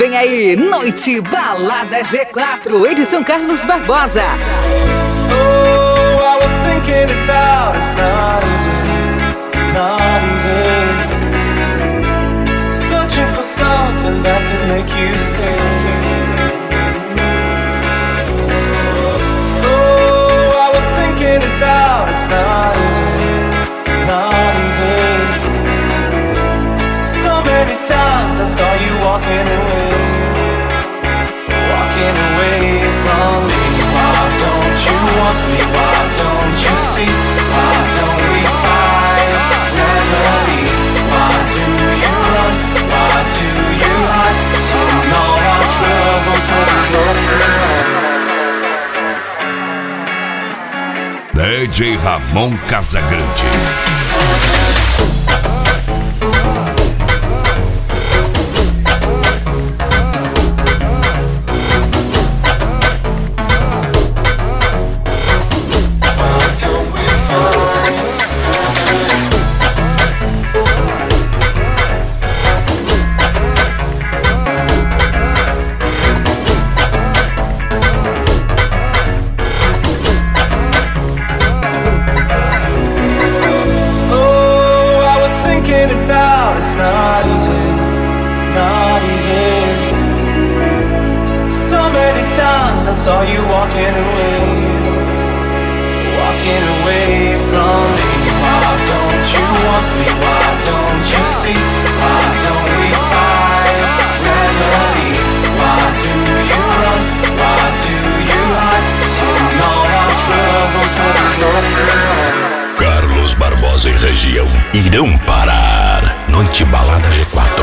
Vem aí, Noite Balada G4, edição Carlos Barbosa. Oh, I was thinking about it's not easy. Searching for something that can make you sing. Oh, I was thinking about it's not easy. So many times I saw you walking away from me. Why don't you want me? Why don't you see? Why don't we fight? Never leave. Why do you run? Why do you hide? Soon all our troubles will be DJ Ramon Casagrande. saw you walking away from me. Why don't you want me? Why don't you see? Why don't we fight? Never leave. Why do you run? Why do you hide? Soon all our troubles will be. Carlos Barbosa e região irão parar. Noite Balada G4.